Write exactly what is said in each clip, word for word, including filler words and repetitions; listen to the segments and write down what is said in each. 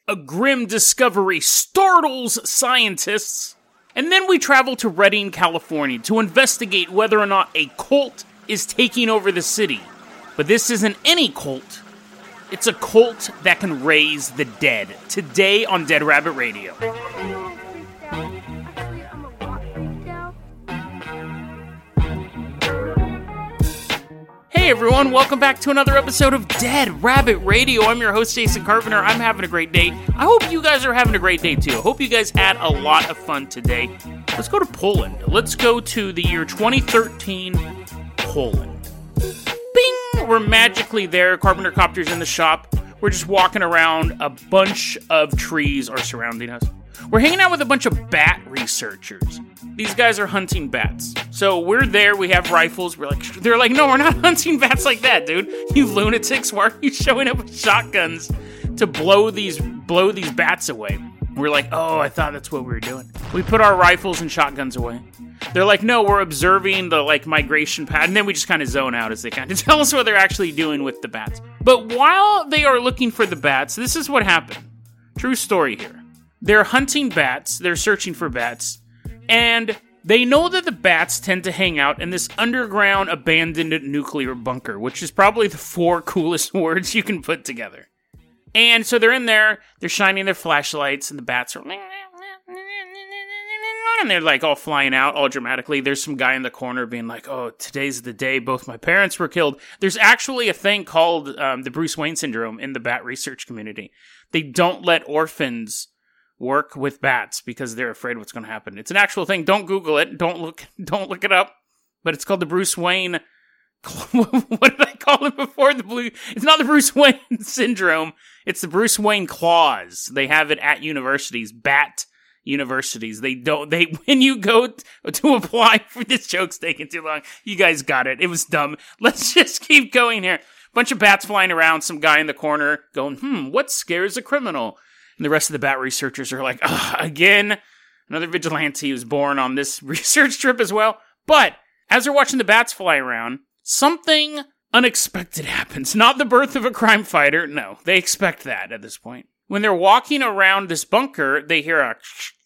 a grim discovery startles scientists. And then we travel to Redding, California to investigate whether or not a cult is taking over the city. But this isn't any cult. It's a cult that can raise the dead. Today on Dead Rabbit Radio. Hey everyone, welcome back to another episode of Dead Rabbit Radio. I'm your host, Jason Carpenter. I'm having a great day. I hope you guys are having a great day too. I hope you guys had a lot of fun today. Let's go to Poland. Let's go to the year twenty thirteen, Poland. Bing! We're magically there. Carpenter Copter's in the shop. We're just walking around. A bunch of trees are surrounding us. We're hanging out with a bunch of bat researchers. These guys are hunting bats. So we're there, we have rifles, we're like, they're like, no, we're not hunting bats like that, dude. You lunatics, why are you showing up with shotguns to blow these, blow these bats away? We're like, oh, I thought that's what we were doing. We put our rifles and shotguns away. They're like, no, we're observing the, like, migration pattern. And then we just kind of zone out as they kind of tell us what they're actually doing with the bats. But while they are looking for the bats, this is what happened. True story here. They're hunting bats, they're searching for bats, and they know that the bats tend to hang out in this underground abandoned nuclear bunker, which is probably the four coolest words you can put together. And so they're in there, they're shining their flashlights, and the bats are... And they're like all flying out, all dramatically. There's some guy in the corner being like, oh, today's the day both my parents were killed. There's actually a thing called um, the Bruce Wayne syndrome in the bat research community. They don't let orphans work with bats because they're afraid what's going to happen. It's an actual thing. Don't Google it. Don't look. Don't look it up. But it's called the Bruce Wayne. What did I call it before? The blue. It's not the Bruce Wayne syndrome. It's the Bruce Wayne clause. They have it at universities. Bat universities. They don't. They when you go t- to apply for this joke's taking too long. You guys got it. It was dumb. Let's just keep going here. Bunch of bats flying around. Some guy in the corner going, hmm. What scares a criminal? And the rest of the bat researchers are like, ugh, again, another vigilante was born on this research trip as well. But as they're watching the bats fly around, something unexpected happens. Not the birth of a crime fighter. No, they expect that at this point. When they're walking around this bunker, they hear a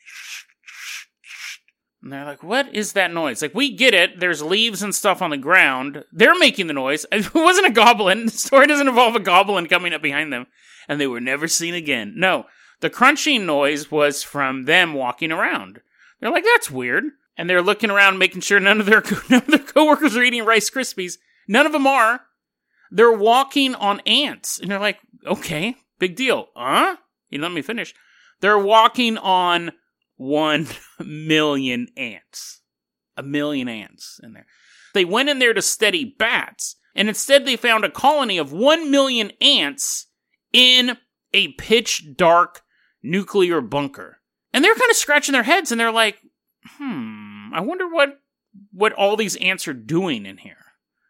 and they're like, what is that noise? Like, we get it. There's leaves and stuff on the ground. They're making the noise. It wasn't a goblin. The story doesn't involve a goblin coming up behind them. And they were never seen again. No. The crunching noise was from them walking around. They're like, that's weird. And they're looking around, making sure none of their none of their coworkers are eating Rice Krispies. None of them are. They're walking on ants. And they're like, okay, big deal. Huh? You let me finish. They're walking on one million ants. A million ants in there. They went in there to study bats. And instead they found a colony of one million ants in a pitch dark nuclear bunker. And they're kind of scratching their heads and they're like, hmm, I wonder what what all these ants are doing in here.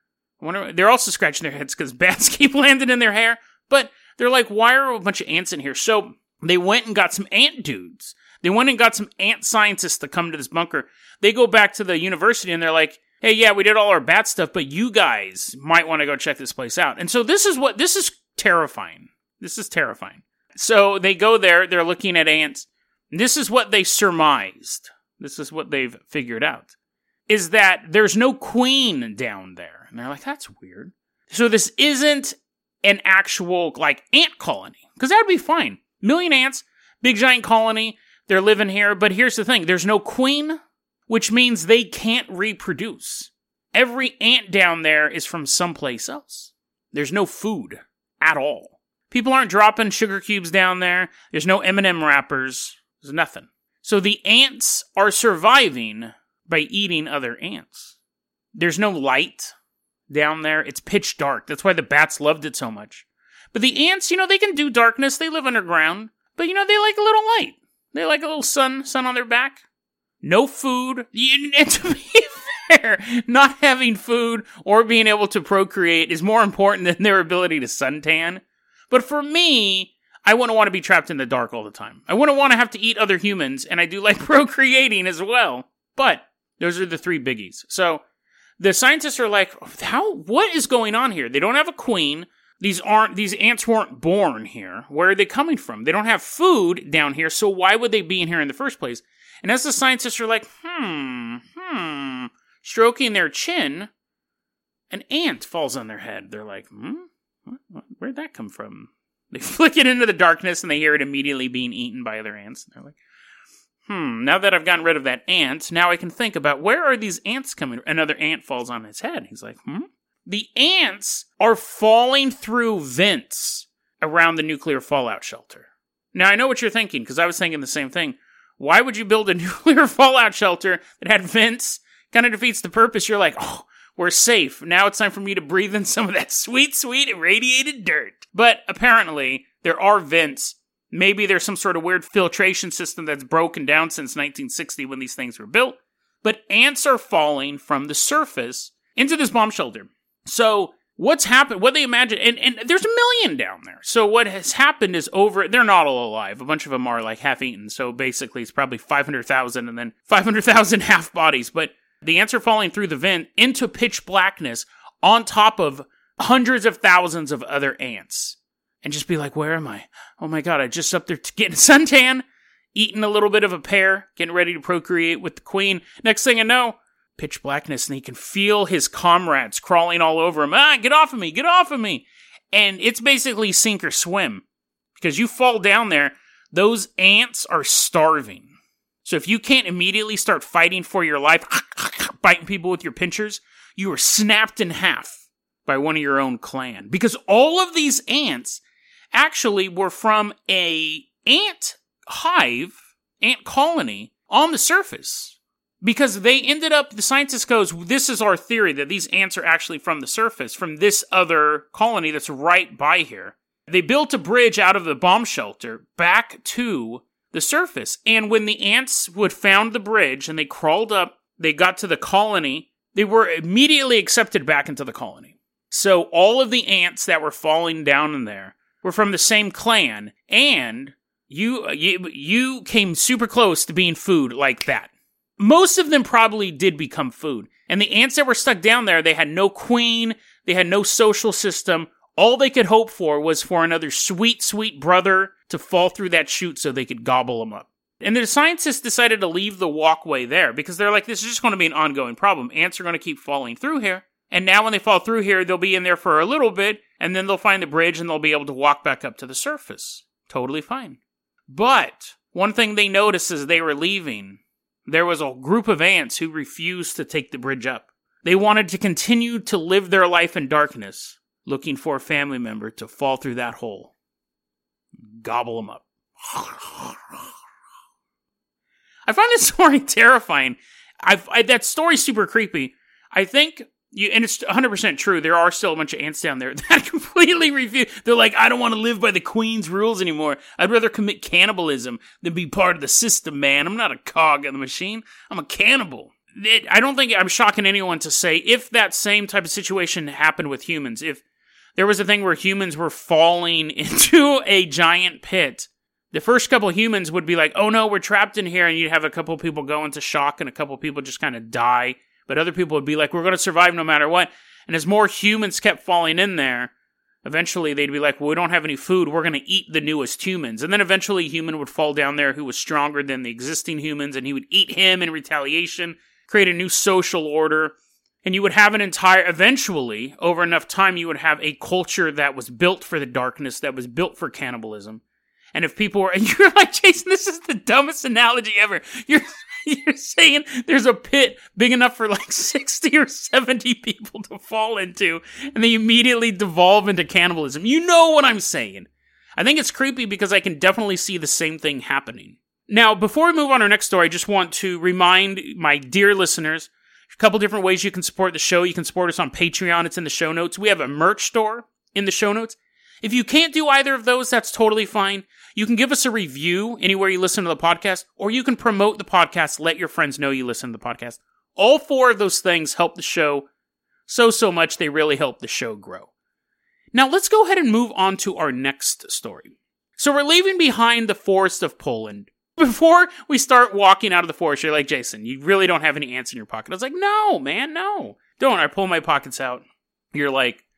I wonder. They're also scratching their heads because bats keep landing in their hair. But they're like, why are a bunch of ants in here? So they went and got some ant dudes. They went and got some ant scientists to come to this bunker. They go back to the university and they're like, hey, yeah, we did all our bat stuff, but you guys might want to go check this place out. And so this is what, this is terrifying. This is terrifying. So they go there, they're looking at ants. This is what they surmised. This is what they've figured out. Is that there's no queen down there. And they're like, that's weird. So this isn't an actual, like, ant colony. Because that would be fine. Million ants, big giant colony, they're living here. But here's the thing, there's no queen, which means they can't reproduce. Every ant down there is from someplace else. There's no food at all. People aren't dropping sugar cubes down there. There's no M and M wrappers. There's nothing. So the ants are surviving by eating other ants. There's no light down there. It's pitch dark. That's why the bats loved it so much. But the ants, you know, they can do darkness. They live underground. But, you know, they like a little light. They like a little sun, sun on their back. No food. And to be fair, not having food or being able to procreate is more important than their ability to suntan. But for me, I wouldn't want to be trapped in the dark all the time. I wouldn't want to have to eat other humans, and I do like procreating as well. But those are the three biggies. So the scientists are like, how? What is going on here? They don't have a queen. These aren't these ants weren't born here. Where are they coming from? They don't have food down here, so why would they be in here in the first place? And as the scientists are like, hmm, hmm, stroking their chin, an ant falls on their head. They're like, hmm, what, where'd that come from? They flick it into the darkness, and they hear it immediately being eaten by other ants. They're like, hmm, now that I've gotten rid of that ant, now I can think about where are these ants coming? Another ant falls on his head. He's like, hmm? The ants are falling through vents around the nuclear fallout shelter. Now, I know what you're thinking, because I was thinking the same thing. Why would you build a nuclear fallout shelter that had vents? Kind of defeats the purpose. You're like, oh, we're safe. Now it's time for me to breathe in some of that sweet, sweet irradiated dirt. But apparently, there are vents. Maybe there's some sort of weird filtration system that's broken down since nineteen sixty when these things were built. But ants are falling from the surface into this bomb shelter. So what's happened, what they imagine, and, and there's a million down there. So what has happened is over, they're not all alive. A bunch of them are like half-eaten. So basically it's probably five hundred thousand and then five hundred thousand half bodies. But the ants are falling through the vent into pitch blackness on top of hundreds of thousands of other ants. And just be like, where am I? Oh my God, I just up there to getting a suntan, eating a little bit of a pear, getting ready to procreate with the queen. Next thing I know, pitch blackness, and he can feel his comrades crawling all over him. Ah, get off of me, get off of me. And it's basically sink or swim. Because you fall down there, those ants are starving. So if you can't immediately start fighting for your life, biting people with your pinchers, you are snapped in half by one of your own clan. Because all of these ants actually were from a ant hive, ant colony, on the surface. Because they ended up, the scientist goes, this is our theory, that these ants are actually from the surface, from this other colony that's right by here. They built a bridge out of the bomb shelter back to the surface. And when the ants would found the bridge and they crawled up, they got to the colony, they were immediately accepted back into the colony. So all of the ants that were falling down in there were from the same clan, and you, you, you came super close to being food like that. Most of them probably did become food. And the ants that were stuck down there, they had no queen, they had no social system. All they could hope for was for another sweet, sweet brother to fall through that chute so they could gobble them up. And the scientists decided to leave the walkway there because they're like, this is just going to be an ongoing problem. Ants are going to keep falling through here. And now when they fall through here, they'll be in there for a little bit, and then they'll find the bridge and they'll be able to walk back up to the surface. Totally fine. But one thing they noticed as they were leaving, there was a group of ants who refused to take the bridge up. They wanted to continue to live their life in darkness, looking for a family member to fall through that hole. Gobble them up. I find this story terrifying. I've, I, that story's super creepy. I think, you, and it's one hundred percent true, there are still a bunch of ants down there that completely refuse. They're like, I don't want to live by the queen's rules anymore. I'd rather commit cannibalism than be part of the system, man. I'm not a cog in the machine. I'm a cannibal. It, I don't think I'm shocking anyone to say if that same type of situation happened with humans, if there was a thing where humans were falling into a giant pit, the first couple of humans would be like, oh no, we're trapped in here, and you'd have a couple of people go into shock and a couple of people just kind of die. But other people would be like, we're going to survive no matter what. And as more humans kept falling in there, eventually they'd be like, well, we don't have any food. We're going to eat the newest humans. And then eventually a human would fall down there who was stronger than the existing humans, and he would eat him in retaliation, create a new social order. And you would have an entire, eventually, over enough time, you would have a culture that was built for the darkness, that was built for cannibalism. And if people were, and you're like, Jason, this is the dumbest analogy ever. You're You're saying there's a pit big enough for like sixty or seventy people to fall into, and they immediately devolve into cannibalism. You know what I'm saying. I think it's creepy because I can definitely see the same thing happening. Now, before we move on to our next story, I just want to remind my dear listeners, a couple different ways you can support the show. You can support us on Patreon. It's in the show notes. We have a merch store in the show notes. If you can't do either of those, that's totally fine. You can give us a review anywhere you listen to the podcast, or you can promote the podcast, let your friends know you listen to the podcast. All four of those things help the show so, so much. They really help the show grow. Now, let's go ahead and move on to our next story. So we're leaving behind the forest of Poland. Before we start walking out of the forest, you're like, Jason, you really don't have any ants in your pocket. I was like, no, man, no. Don't. I pull my pockets out. You're like,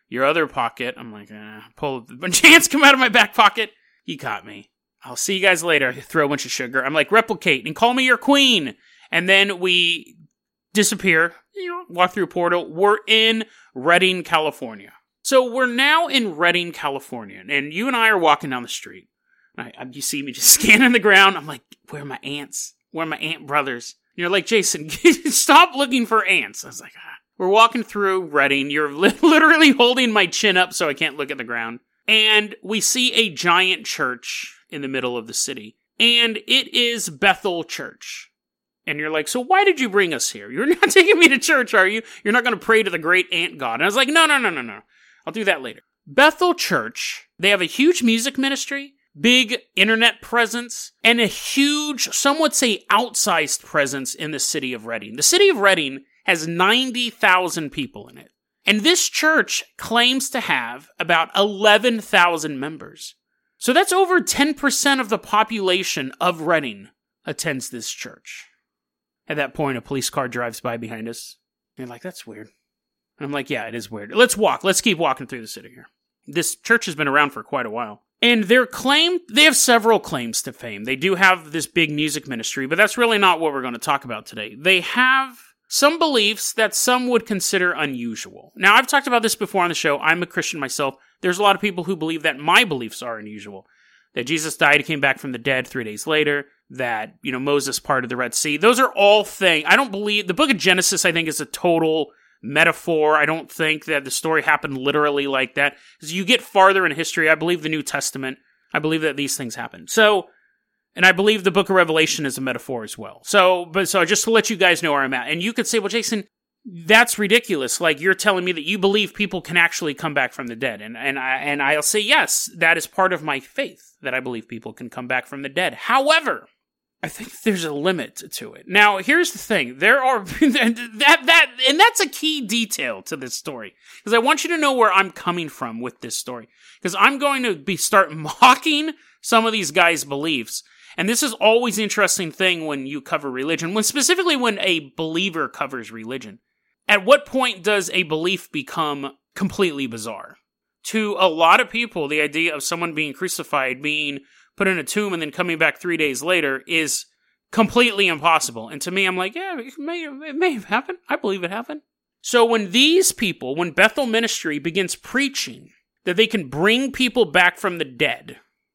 Your other pocket. I'm like, eh. Pull a bunch of ants come out of my back pocket. He caught me. I'll see you guys later. I throw a bunch of sugar. I'm like, replicate and call me your queen. And then we disappear. Walk through a portal. We're in Redding, California. So we're now in Redding, California. And you and I are walking down the street. I, I, you see me just scanning the ground. I'm like, where are my ants? Where are my ant brothers? And you're like, Jason, stop looking for ants. I was like, ah. We're walking through Redding. You're li- literally holding my chin up so I can't look at the ground. And we see a giant church in the middle of the city. And it is Bethel Church. And you're like, so why did you bring us here? You're not taking me to church, are you? You're not going to pray to the great ant god. And I was like, no, no, no, no, no. I'll do that later. Bethel Church, they have a huge music ministry, big internet presence, and a huge, some would say outsized presence in the city of Redding. The city of Redding has ninety thousand people in it. And this church claims to have about eleven thousand members. So that's over ten percent of the population of Redding attends this church. At that point, a police car drives by behind us. And they're like, that's weird. And I'm like, yeah, it is weird. Let's walk. Let's keep walking through the city here. This church has been around for quite a while. And their claim, they have several claims to fame. They do have this big music ministry, but that's really not what we're going to talk about today. They have some beliefs that some would consider unusual. Now, I've talked about this before on the show. I'm a Christian myself. There's a lot of people who believe that my beliefs are unusual. That Jesus died and came back from the dead three days later. That, you know, Moses parted the Red Sea. Those are all things. I don't believe, the book of Genesis, I think, is a total metaphor. I don't think that the story happened literally like that. As you get farther in history, I believe the New Testament, I believe that these things happen. So, and I believe the book of Revelation is a metaphor as well. So, but so just to let you guys know where I'm at. And you could say, well, Jason, that's ridiculous. Like, you're telling me that you believe people can actually come back from the dead. And, and, I, and I'll say, yes, that is part of my faith, that I believe people can come back from the dead. However, I think there's a limit to it. Now, here's the thing. There are, that, that, and that's a key detail to this story. Because I want you to know where I'm coming from with this story. Because I'm going to be start mocking some of these guys' beliefs. And this is always an interesting thing when you cover religion, when specifically when a believer covers religion. At what point does a belief become completely bizarre? To a lot of people, the idea of someone being crucified, being put in a tomb, and then coming back three days later is completely impossible. And to me, I'm like, yeah, it may, it may have happened. I believe it happened. So when these people, when Bethel Ministry begins preaching that they can bring people back from the dead,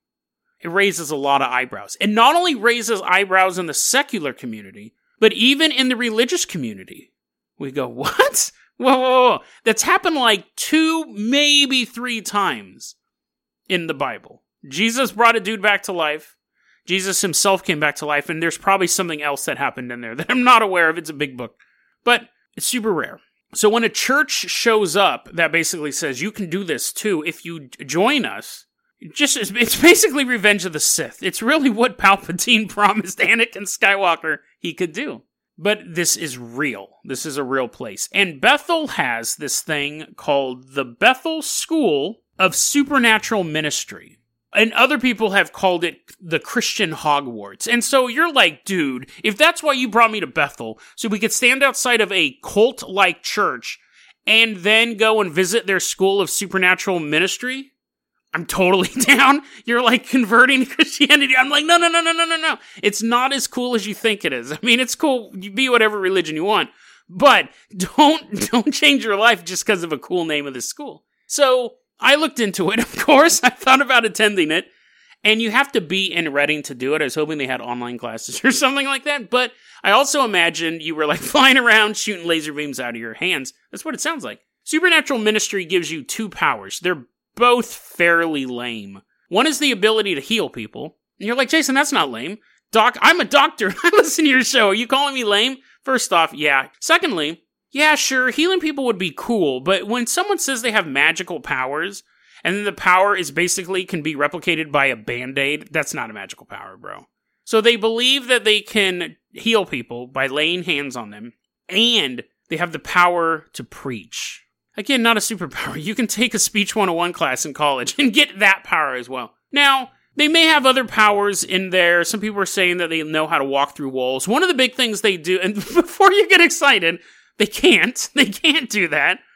it raises a lot of eyebrows. It not only raises eyebrows in the secular community, but even in the religious community. We go, what? Whoa, whoa, whoa. That's happened like two, maybe three times in the Bible. Jesus brought a dude back to life. Jesus himself came back to life, and there's probably something else that happened in there that I'm not aware of. It's a big book. But it's super rare. So when a church shows up that basically says, you can do this too if you join us, just it's basically Revenge of the Sith. It's really what Palpatine promised Anakin Skywalker he could do. But this is real. This is a real place. And Bethel has this thing called the Bethel School of Supernatural Ministry. And other people have called it the Christian Hogwarts. And so you're like, dude, if that's why you brought me to Bethel, so we could stand outside of a cult-like church and then go and visit their School of Supernatural Ministry, I'm totally down. You're like converting to Christianity. I'm like, no, no, no, no, no, no, no. It's not as cool as you think it is. I mean, it's cool. You be whatever religion you want. But don't, don't change your life just because of a cool name of this school. So I looked into it, of course. I thought about attending it. And you have to be in Redding to do it. I was hoping they had online classes or something like that. But I also imagined you were like flying around shooting laser beams out of your hands. That's what it sounds like. Supernatural Ministry gives you two powers. They're both fairly lame. One is the ability to heal people. And you're like, Jason, that's not lame. Doc, I'm a doctor. I listen to your show. Are you calling me lame? First off, yeah. Secondly, yeah, sure, healing people would be cool, but when someone says they have magical powers, and then the power is basically can be replicated by a Band-Aid, that's not a magical power, bro. So they believe that they can heal people by laying hands on them, and they have the power to preach. Again, not a superpower. You can take a Speech one oh one class in college and get that power as well. Now, they may have other powers in there. Some people are saying that they know how to walk through walls. One of the big things they do, and before you get excited, they can't. They can't do that.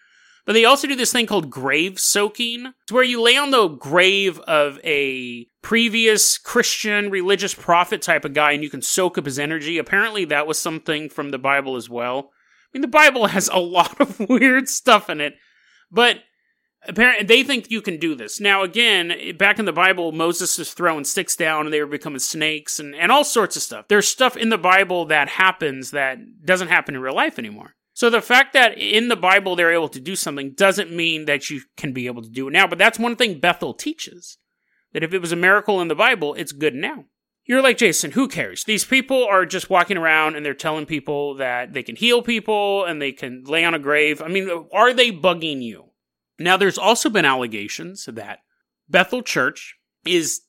But they also do this thing called grave soaking. It's where you lay on the grave of a previous Christian religious prophet type of guy and you can soak up his energy. Apparently that was something from the Bible as well. I mean, the Bible has a lot of weird stuff in it, but apparently they think you can do this. Now, again, back in the Bible, Moses was throwing sticks down and they were becoming snakes and, and all sorts of stuff. There's stuff in the Bible that happens that doesn't happen in real life anymore. So the fact that in the Bible they're able to do something doesn't mean that you can be able to do it now. But that's one thing Bethel teaches. That if it was a miracle in the Bible, it's good now. You're like, Jason, who cares? These people are just walking around and they're telling people that they can heal people and they can lay on a grave. I mean, are they bugging you? Now, there's also been allegations that Bethel Church is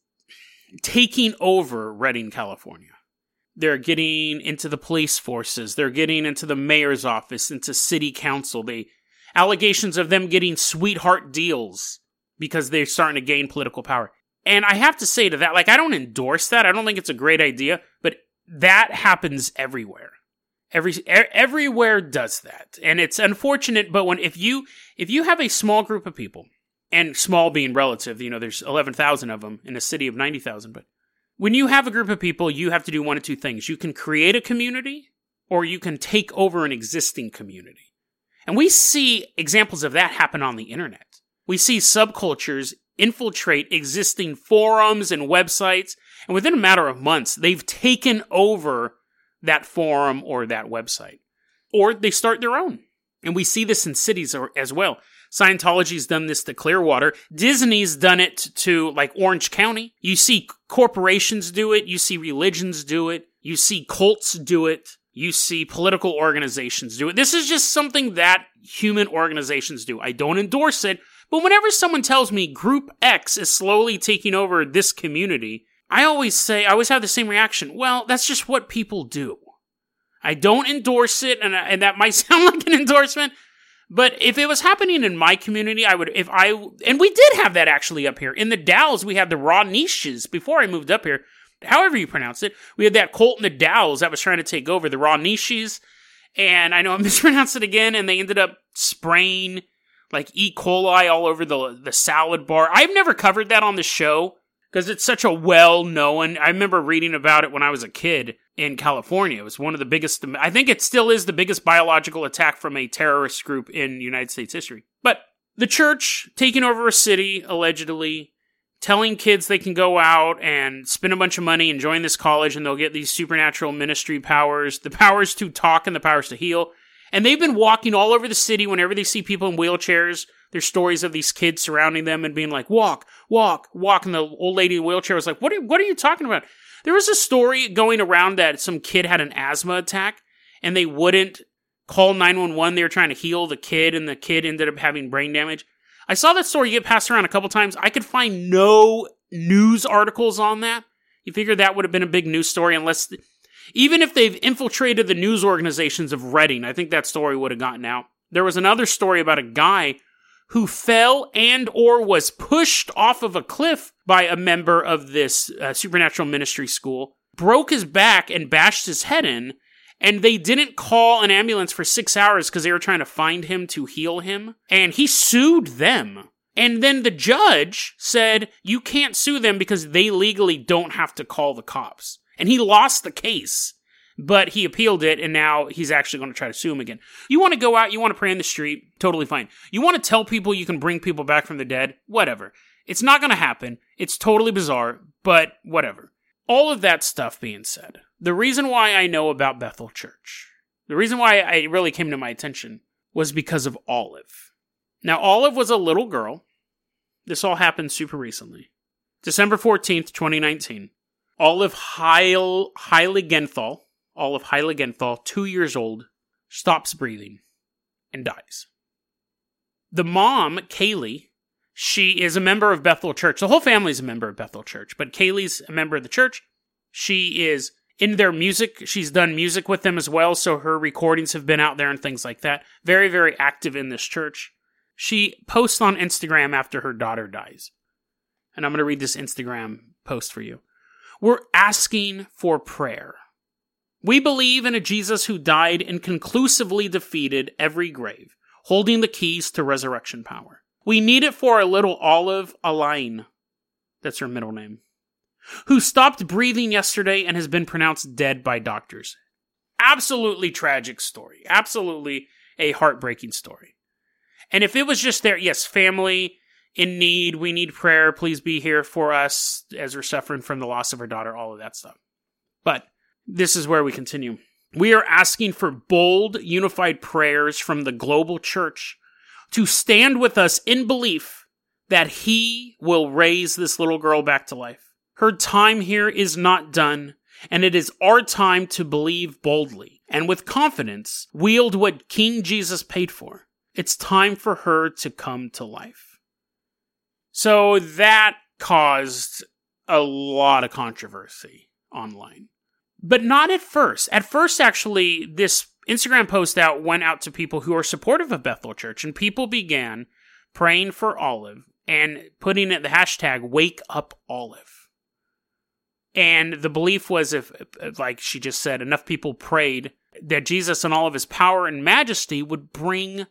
taking over Redding, California. They're getting into the police forces. They're getting into the mayor's office, into city council. They allegations of them getting sweetheart deals because they're starting to gain political power. And I have to say to that, like, I don't endorse that. I don't think it's a great idea, but that happens everywhere. Every everywhere does that. And it's unfortunate, but when if you if you have a small group of people, and small being relative, you know, there's eleven thousand of them in a city of ninety thousand, but when you have a group of people, you have to do one of two things. You can create a community, or you can take over an existing community. And we see examples of that happen on the internet. We see subcultures infiltrate existing forums and websites, and within a matter of months, they've taken over that forum or that website. Or they start their own. And we see this in cities as well. Scientology's done this to Clearwater. Disney's done it to, like, Orange County. You see corporations do it. You see religions do it. You see cults do it. You see political organizations do it. This is just something that human organizations do. I don't endorse it, but whenever someone tells me Group X is slowly taking over this community, I always say, I always have the same reaction. Well, that's just what people do. I don't endorse it, and, and that might sound like an endorsement, but if it was happening in my community, I would, if I, and we did have that actually up here. In the Dalles, we had the Raw Niches before I moved up here. However you pronounce it, we had that cult in the Dalles that was trying to take over the Raw Niches, and I know I mispronounced it again, and they ended up spraying like E. coli all over the the salad bar. I've never covered that on the show because it's such a well-known, I remember reading about it when I was a kid in California. It was one of the biggest, I think it still is the biggest biological attack from a terrorist group in United States history. But the church taking over a city, allegedly, telling kids they can go out and spend a bunch of money and join this college and they'll get these supernatural ministry powers, the powers to talk and the powers to heal. And they've been walking all over the city whenever they see people in wheelchairs. There's stories of these kids surrounding them and being like, walk, walk, walk. And the old lady in the wheelchair was like, what are, what are you talking about? There was a story going around that some kid had an asthma attack and they wouldn't call nine one one. They were trying to heal the kid and the kid ended up having brain damage. I saw that story get passed around a couple times. I could find no news articles on that. You figure that would have been a big news story unless... Th- Even if they've infiltrated the news organizations of Redding, I think that story would have gotten out. There was another story about a guy who fell and or was pushed off of a cliff by a member of this uh, supernatural ministry school, broke his back and bashed his head in, and they didn't call an ambulance for six hours because they were trying to find him to heal him, and he sued them. And then the judge said, you can't sue them because they legally don't have to call the cops. And he lost the case, but he appealed it, and now he's actually going to try to sue him again. You want to go out, you want to pray in the street, totally fine. You want to tell people you can bring people back from the dead, whatever. It's not going to happen. It's totally bizarre, but whatever. All of that stuff being said, the reason why I know about Bethel Church, the reason why it really came to my attention was because of Olive. Now, Olive was a little girl. This all happened super recently. December fourteenth, twenty nineteen. Olive Heil, Heiligenthal, Olive Heiligenthal, two years old, stops breathing and dies. The mom, Kaylee, she is a member of Bethel Church. The whole family is a member of Bethel Church, but Kaylee's a member of the church. She is in their music. She's done music with them as well, so her recordings have been out there and things like that. Very, very active in this church. She posts on Instagram after her daughter dies. And I'm going to read this Instagram post for you. We're asking for prayer. We believe in a Jesus who died and conclusively defeated every grave, holding the keys to resurrection power. We need it for our little Olive Alain. That's her middle name. Who stopped breathing yesterday and has been pronounced dead by doctors. Absolutely tragic story. Absolutely a heartbreaking story. And if it was just there, yes, family in need, we need prayer, please be here for us as we're suffering from the loss of our daughter, all of that stuff. But this is where we continue. We are asking for bold, unified prayers from the global church to stand with us in belief that he will raise this little girl back to life. Her time here is not done, and it is our time to believe boldly and with confidence wield what King Jesus paid for. It's time for her to come to life. So that caused a lot of controversy online. But not at first. At first, actually, this Instagram post out went out to people who are supportive of Bethel Church, and people began praying for Olive and putting it the hashtag Wake Up Olive. And the belief was, if, like she just said, enough people prayed that Jesus in all of his power and majesty would bring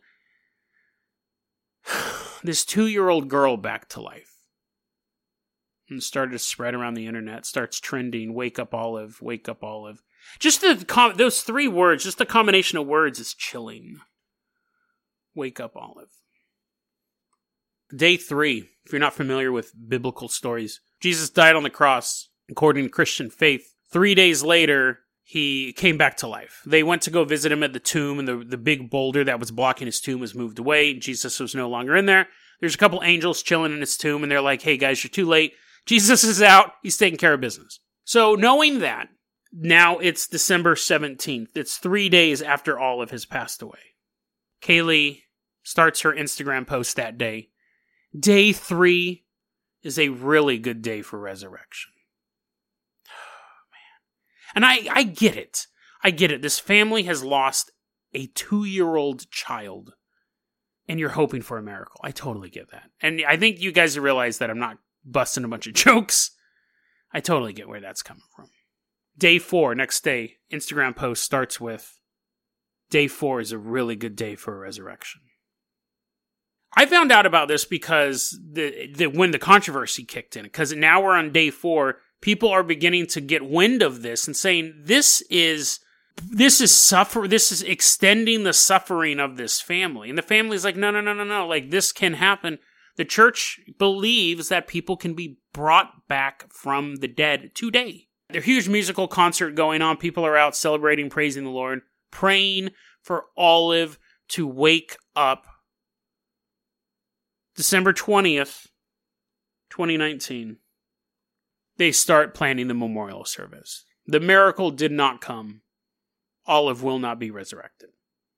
this two-year-old girl back to life. And started to spread around the internet, starts trending, Wake Up Olive, Wake Up Olive. Just the com- those three words, just the combination of words is chilling. Wake Up Olive. Day three, if you're not familiar with biblical stories, Jesus died on the cross, according to Christian faith. Three days later, he came back to life. They went to go visit him at the tomb, and the, the big boulder that was blocking his tomb was moved away. Jesus was no longer in there. There's a couple angels chilling in his tomb, and they're like, hey guys, you're too late. Jesus is out. He's taking care of business. So knowing that, now it's December seventeenth. It's three days after Olive has passed away. Kaylee starts her Instagram post that day. Day three is a really good day for resurrection. Oh, man. And I, I get it. I get it. This family has lost a two-year-old child, and you're hoping for a miracle. I totally get that. And I think you guys realize that I'm not busting a bunch of jokes. I totally get where that's coming from. Day four, next day, Instagram post starts with, day four is a really good day for a resurrection. I found out about this because the, the when the controversy kicked in, because now we're on day four, people are beginning to get wind of this and saying, this is this is suffer this is extending the suffering of this family. And the family's like, no, no, no, no, no, like this can happen. The church believes that people can be brought back from the dead today. There's a huge musical concert going on. People are out celebrating, praising the Lord, praying for Olive to wake up. December twentieth, twenty nineteen. They start planning the memorial service. The miracle did not come. Olive will not be resurrected.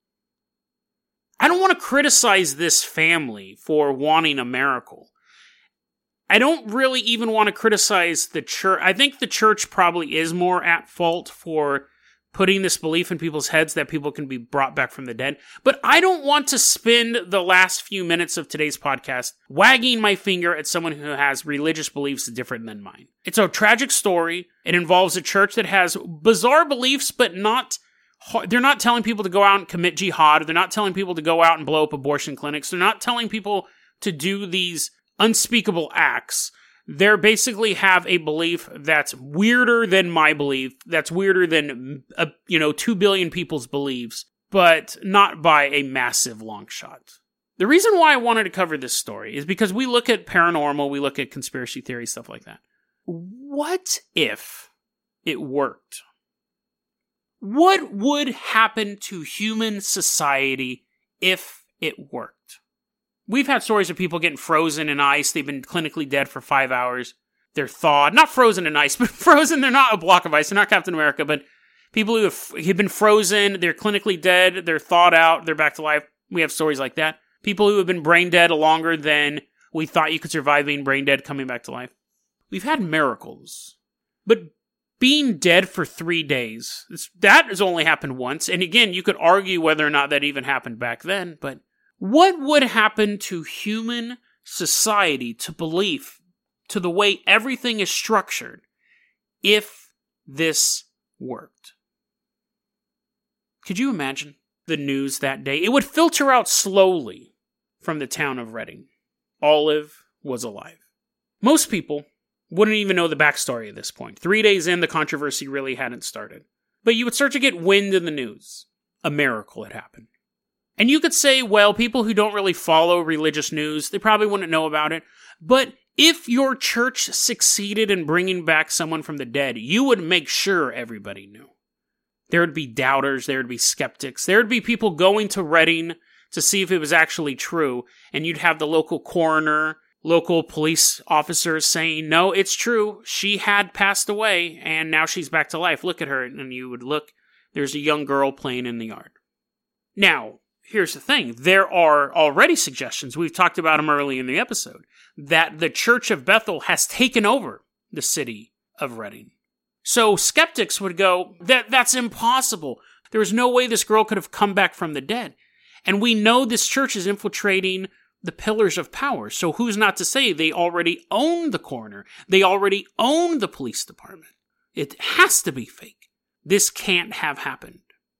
I don't want to criticize this family for wanting a miracle. I don't really even want to criticize the church. I think the church probably is more at fault for putting this belief in people's heads that people can be brought back from the dead. But I don't want to spend the last few minutes of today's podcast wagging my finger at someone who has religious beliefs different than mine. It's a tragic story. It involves a church that has bizarre beliefs, but not... They're not telling people to go out and commit jihad. They're not telling people to go out and blow up abortion clinics. They're not telling people to do these unspeakable acts. They basically have a belief that's weirder than my belief, that's weirder than, uh, you know, two billion people's beliefs, but not by a massive long shot. The reason why I wanted to cover this story is because we look at paranormal, we look at conspiracy theory, stuff like that. What if it worked? What would happen to human society if it worked? We've had stories of people getting frozen in ice. They've been clinically dead for five hours. They're thawed. Not frozen in ice, but frozen. They're not a block of ice. They're not Captain America, but people who have, have been frozen, they're clinically dead, they're thawed out, they're back to life. We have stories like that. People who have been brain dead longer than we thought you could survive being brain dead coming back to life. We've had miracles. But being dead for three days, that has only happened once. And again, you could argue whether or not that even happened back then. But what would happen to human society, to belief, to the way everything is structured, if this worked? Could you imagine? the news that day, it would filter out slowly from the town of Reading. Olive was alive. Most people wouldn't even know the backstory at this point. Three days in, the controversy really hadn't started. But you would start to get wind in the news. A miracle had happened. And you could say, well, people who don't really follow religious news, they probably wouldn't know about it. But if your church succeeded in bringing back someone from the dead, you would make sure everybody knew. There would be doubters, there would be skeptics, there would be people going to Reading to see if it was actually true, and you'd have the local coroner, local police officers saying, no, it's true, she had passed away, and now she's back to life, look at her, and you would look, there's a young girl playing in the yard. Now, here's the thing, there are already suggestions, we've talked about them early in the episode, that the Church of Bethel has taken over the city of Reading. So skeptics would go, that that's impossible. There is no way this girl could have come back from the dead. And we know this church is infiltrating the pillars of power. So who's not to say they already own the coroner? They already own the police department. It has to be fake. This can't have happened.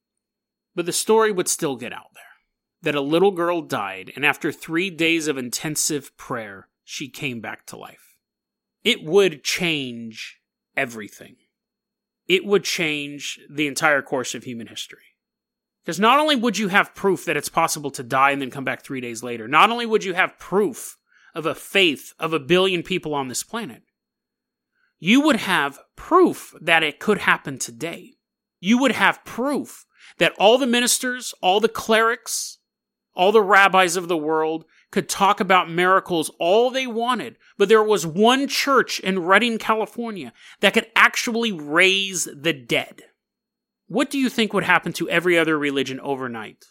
But the story would still get out there. That a little girl died, and after three days of intensive prayer, she came back to life. It would change everything. It would change the entire course of human history. Because not only would you have proof that it's possible to die and then come back three days later, not only would you have proof of a faith of a billion people on this planet, you would have proof that it could happen today. You would have proof that all the ministers, all the clerics, all the rabbis of the world could talk about miracles all they wanted, but there was one church in Redding, California that could actually raise the dead. What do you think would happen to every other religion overnight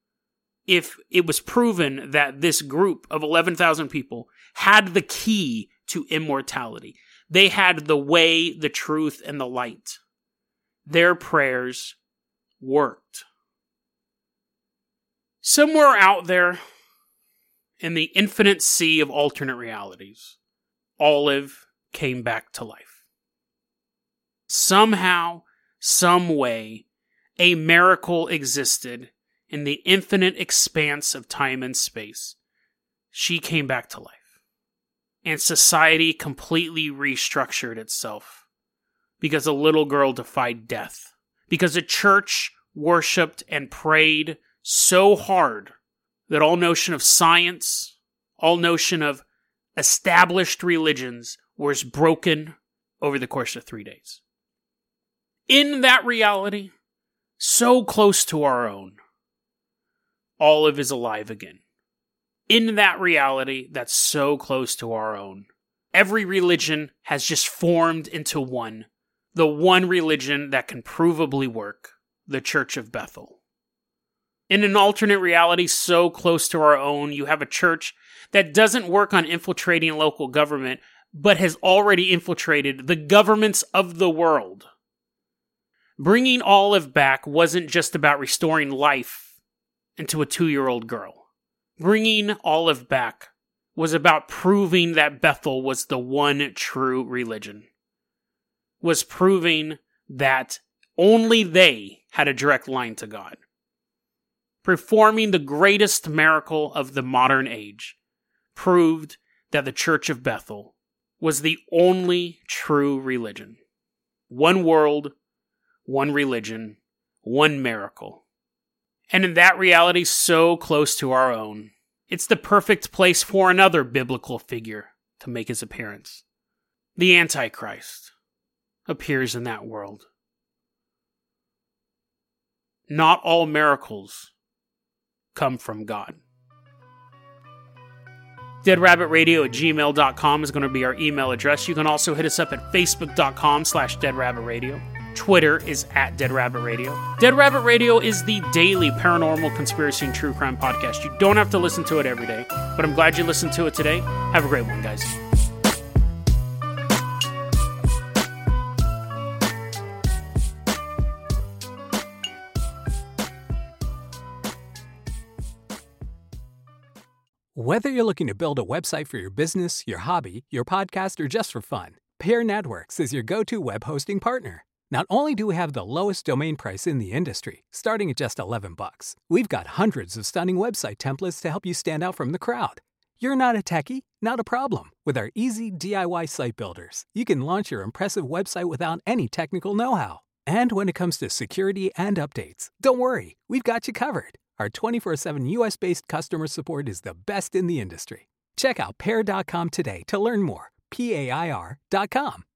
if it was proven that this group of eleven thousand people had the key to immortality? They had the way, the truth, and the light. Their prayers worked. Somewhere out there, in the infinite sea of alternate realities, Olive came back to life. Somehow, some way, a miracle existed in the infinite expanse of time and space. She came back to life. And society completely restructured itself because a little girl defied death. Because a church worshipped and prayed so hard that all notion of science, all notion of established religions was broken over the course of three days. In that reality, so close to our own, Olive is alive again. In that reality that's so close to our own, every religion has just formed into one. The one religion that can provably work, the Church of Bethel. In an alternate reality so close to our own, you have a church that doesn't work on infiltrating local government, but has already infiltrated the governments of the world. Bringing Olive back wasn't just about restoring life into a two-year-old girl. Bringing Olive back was about proving that Bethel was the one true religion. Was proving that only they had a direct line to God. Performing the greatest miracle of the modern age, proved that the Church of Bethel was the only true religion. One world, one religion, one miracle. And in that reality so close to our own, it's the perfect place for another biblical figure to make his appearance. The Antichrist appears in that world. Not all miracles come from God. deadrabbitradio at gmail dot com is going to be our email address. You can also hit us up at facebook.com slash deadrabbitradio. Twitter is at deadrabbitradio. Dead Rabbit Radio is the daily paranormal conspiracy and true crime podcast. You don't have to listen to it every day, but I'm glad you listened to it today. Have a great one, guys. Whether you're looking to build a website for your business, your hobby, your podcast, or just for fun, Peer Networks is your go-to web hosting partner. Not only do we have the lowest domain price in the industry, starting at just eleven bucks, we've got hundreds of stunning website templates to help you stand out from the crowd. You're not a techie? Not a problem. With our easy D I Y site builders, you can launch your impressive website without any technical know-how. And when it comes to security and updates, don't worry, we've got you covered. Our twenty-four seven U S-based customer support is the best in the industry. Check out pair dot com today to learn more. P A I R dot com.